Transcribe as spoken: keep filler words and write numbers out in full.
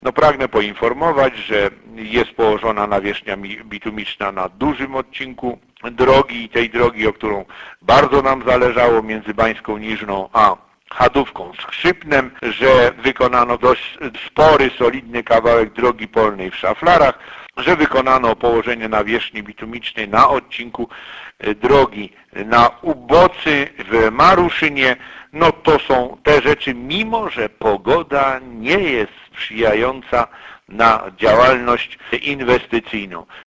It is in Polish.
No pragnę poinformować, że jest położona nawierzchnia bitumiczna na dużym odcinku drogi i tej drogi, o którą bardzo nam zależało między Bańską Niżną a Chadówką Skrzypnem, że wykonano dość spory, solidny kawałek drogi polnej w Szaflarach, że wykonano położenie nawierzchni bitumicznej na odcinku drogi na Ubocy w Maruszynie. No to są te rzeczy, mimo że pogoda nie jest sprzyjająca na działalność inwestycyjną.